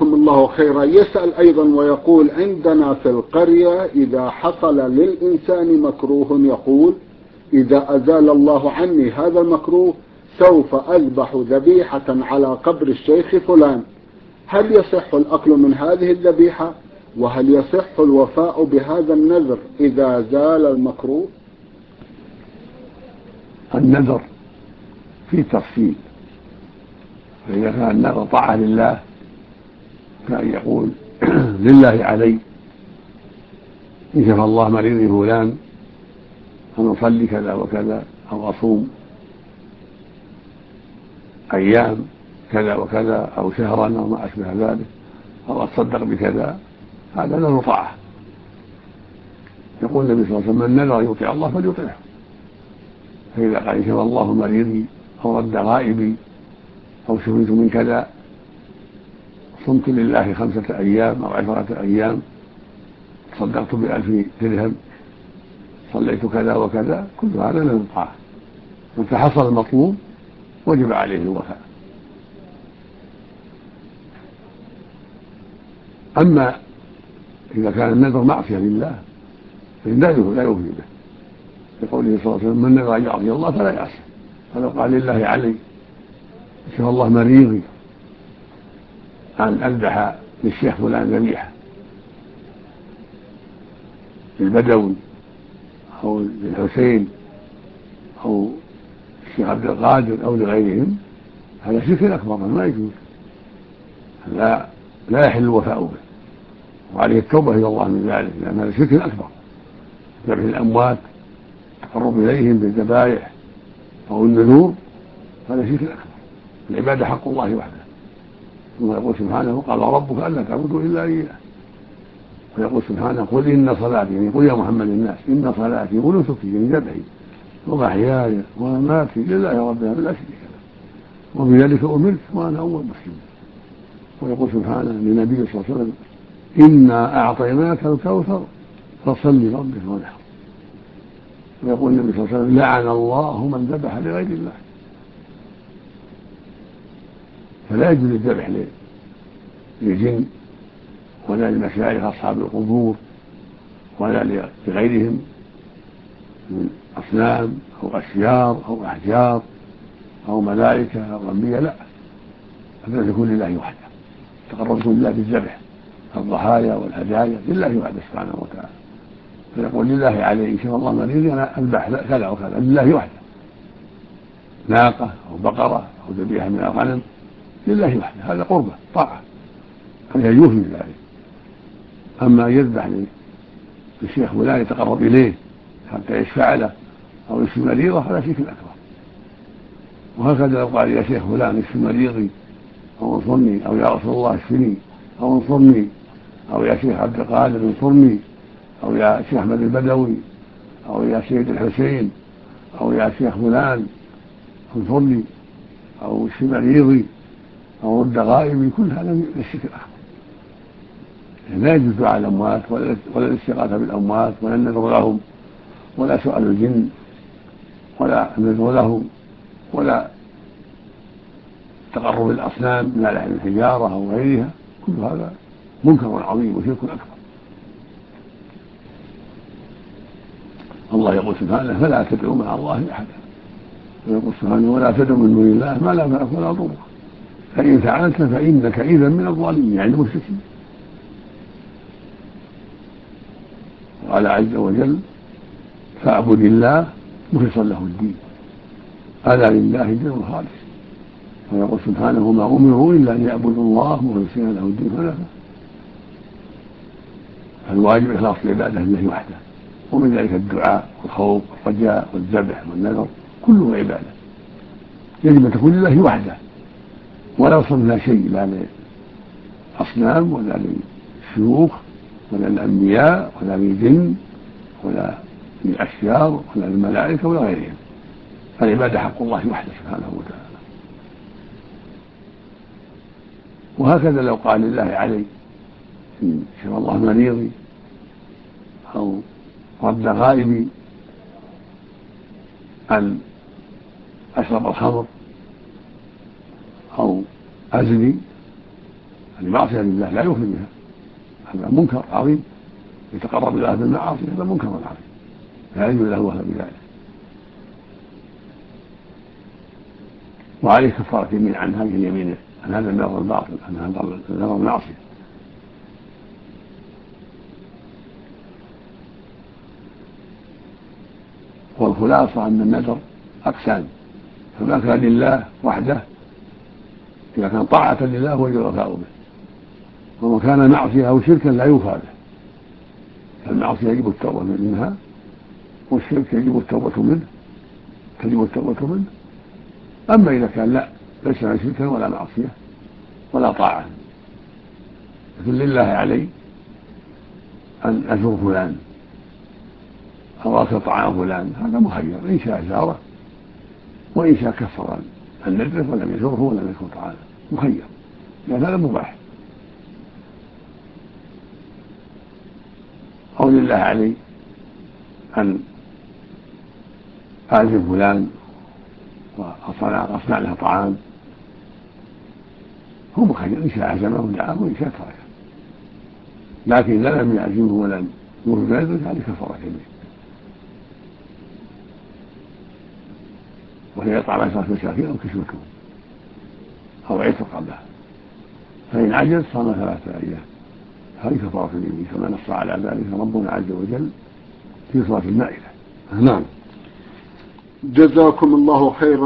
جزاكم الله خيرا. يسأل أيضا ويقول: عندنا في القرية إذا حصل للإنسان مكروه يقول: إذا أزال الله عني هذا المكروه سوف أذبح ذبيحة على قبر الشيخ فلان. هل يصح الأكل من هذه الذبيحة؟ وهل يصح الوفاء بهذا النذر إذا زال المكروه؟ النذر فيه تفصيل، فإذا كان النذر طاعة لله كأن يقول: لله علي إن شفى الله مريضي فلان أن أصلي كذا وكذا، أو أصوم أيام كذا وكذا، أو شهرا، أو ما أشبه ذلك، أو أتصدق بكذا. هذا نذر طاعة. يقول النبي صلى الله عليه وسلم: من نذر يطيع الله فليطيعه. فإذا قال: إن شفى الله مريضي، أو رد غائبي، أو شفيت من كذا، صمت لله 5 أيام أو 10 أيام، تصدقت ب1000 درهم، صليت كذا وكذا، كل هذا نذر طاعة. متى حصل المطلوب وجب عليه الوفاء. أما إذا كان النذر معصية لله فإن لا يوفي به، لقوله صلى الله عليه وسلم: من نذر أن يعصي الله فلا يعصي. فلو قال: لله علي شفى الله مريضي أن أذبح للشيخ فلان ذبيحة، للبدوي أو للحسين أو الشيخ عبد القادر أو لغيرهم، هذا شرك أكبر ما يجوز، لا يحل الوفاء به، وعليه التوبة إلى الله من ذلك، لأن هذا شرك أكبر. ذبح الأموات، التقرب إليهم بالذبائح أو النذور، هذا شرك أكبر. العبادة حق الله وحده. ثم يقول سبحانه: قال ربك ألا تعبدوا إلا إياه. ويقول سبحانه: قل إن صلاتي، يعني قل يا محمد الناس: إن صلاتي ونسكي، يعني ذبحي ومحياي ومماتي لله رب العالمين لا شريك له، وبذلك أمرت وأنا أول مسلم. ويقول سبحانه للنبي صلى الله عليه وسلم: إنا أعطيناك الكوثر فصل لربك وانحر. ويقول النبي صلى الله عليه وسلم: لعن الله من ذبح لغير الله. فلا يجوز الذبح للجن ولا لمشايخ أصحاب القبور ولا لغيرهم من أصنام أو أشجار أو أحجار أو ملائكة أو أنبياء، لا، هذا يكون لله وحده. تقربت لله بالذبح، الضحايا والهدايا لله وحده سبحانه وتعالى. فيقول: لله علي إن شاء الله مريضي أنا أذبح كذا وكذا لله وحده، ناقة أو بقرة أو ذبيحة من الغنم لله وحده، هذا قربة طاعة، هذا يوفي ذلك. أما يذبح للشيخ فلان يتقرب إليه حتى يشفع له أو يشفي مريضه، هذا شرك أكبر. وهكذا لو قال: يا شيخ فلان اشف مريضي، أو انصرني، أو يا رسول الله اشفني أو انصرني، أو يا شيخ عبد القادر انصرني، أو يا شيخ أحمد البدوي، أو يا سيد الحسين، أو يا شيخ فلان انصرني، أو اشف مريضي، أو رد غائبي، كل هذا من الشرك الأكبر. لا يجوز دعاء الأموات ولا الاستغاثة بالأموات ولا النذر لهم ولا سؤال الجن ولا النذر لهم ولا تقرب الأصنام من لحم الحجارة أو غيرها، كل هذا منكر عظيم وشرك أكبر. الله يقول سبحانه: فلا تدعوا مع الله أحدا. ويقول سبحانه: ولا تدعوا من دون الله ما لا ينفعك ولا يضرك، فإن فعلت فإنك إذا من الظالمين، يعني المشركين. قال عز وجل: فاعبد الله مخلصا له الدين، ألا لله الدين الخالص. ويقول سبحانه: وما أمروا إلا أن يعبدوا الله مخلصين له الدين حنفاء. فالواجب إخلاص العبادة لله وحده، ومن ذلك الدعاء والخوف والرجاء والذبح والنذر كله عبادة، يجب أن تكون لله وحده، ولا يوصل منها شيء، لا لأصنام ولا للشيوخ ولا للأنبياء ولا للجن ولا للأشجار ولا للملائكة ولا غيرهم. فالعبادة حق الله وحده سبحانه وتعالى. وهكذا لو قال: لله علي إن شفى الله مريضي، أو رد غائبي، أن أشرب الخمر أو أزني، هذه معصية لله لا يوفي بها، هذا منكر عظيم يتقرب الله بالمعاصي، هذا منكر عظيم لا يجوز له وهو بذلك. وعليه كفارة يمين عن هذه اليمين، عن هذا النظر الباطل، عن هذا النظر المعصية. والخلاصة أن النذر أقسام، فما كان لله وحده إذا كان طاعة لله هو الوفاء به، وما كان معصية أو شركا لا يوفى به. فالمعصية يجب التوبة منها، والشرك يجب التوبة منه. أما إذا كان لا ليس شركا ولا معصية ولا طاعة، لكن لله علي أن أزور فلان أو أكل طعام فلان، هذا مخير، إن شاء زاره وإن شاء كفر عن نذره ولم يزوره ولم يكن طعامه، مخير، لأن هذا مباح. أو لله علي أن أعزم فلان وأصنع له طعام، هو مخير، إن شاء عزمه ودعاه وإن شاء تركه. لكن إذا لم يعزمه ولم يوفي بنذره هذه كفارة يمين، وهي يطعم 10 مساكين أو كسوتهم أو عتق قبله، فإن عجز صام 3 أيام، هذه كفارة اليمين كما نص على ذلك ربنا عز وجل في سورة المائدة. نعم. جزاكم الله خيرا.